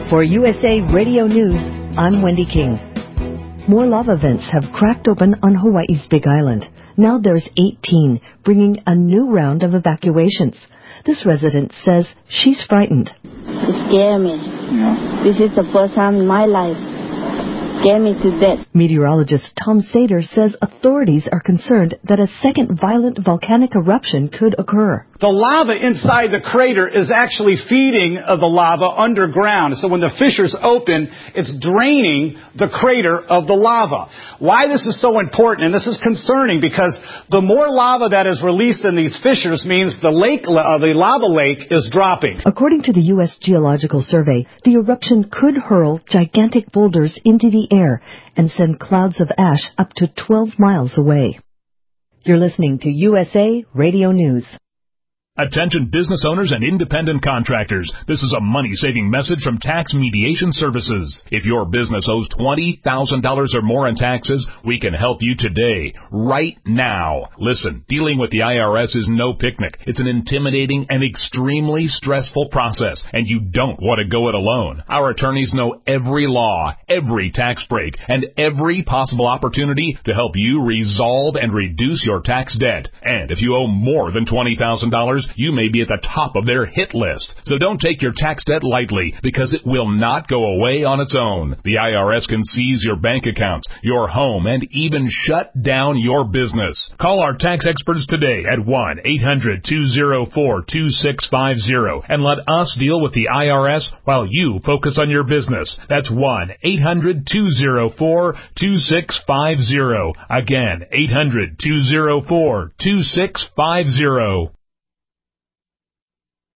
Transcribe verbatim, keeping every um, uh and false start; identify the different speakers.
Speaker 1: For U S A Radio News, I'm Wendy King. More lava vents have cracked open on Hawaii's Big Island. Now there's eighteen, bringing a new round of evacuations. This resident says she's frightened.
Speaker 2: It scares me. Yeah. This is the first time in my life. Scared me to death.
Speaker 1: Meteorologist Tom Sater says authorities are concerned that a second violent volcanic eruption could occur.
Speaker 3: The lava inside the crater is actually feeding uh, the lava underground. So when the fissures open, it's draining the crater of the lava. Why this is so important, and this is concerning, because the more lava that is released in these fissures means the lake, uh, the lava lake is dropping.
Speaker 1: According to the U S Geological Survey, the eruption could hurl gigantic boulders into the air and send clouds of ash up to twelve miles away. You're listening to U S A Radio News.
Speaker 4: Attention business owners and independent contractors. This is a money-saving message from Tax Mediation Services. If your business owes twenty thousand dollars or more in taxes, we can help you today, right now. Listen, dealing with the I R S is no picnic. It's an intimidating and extremely stressful process, and you don't want to go it alone. Our attorneys know every law, every tax break, and every possible opportunity to help you resolve and reduce your tax debt. And if you owe more than twenty thousand dollars, you may be at the top of their hit list. So don't take your tax debt lightly, because it will not go away on its own. The I R S can seize your bank accounts, your home, and even shut down your business. Call our tax experts today at one eight hundred two oh four two six five oh and let us deal with the I R S while you focus on your business. That's one eight hundred two oh four two six five oh. Again, eight hundred two oh four two six five oh.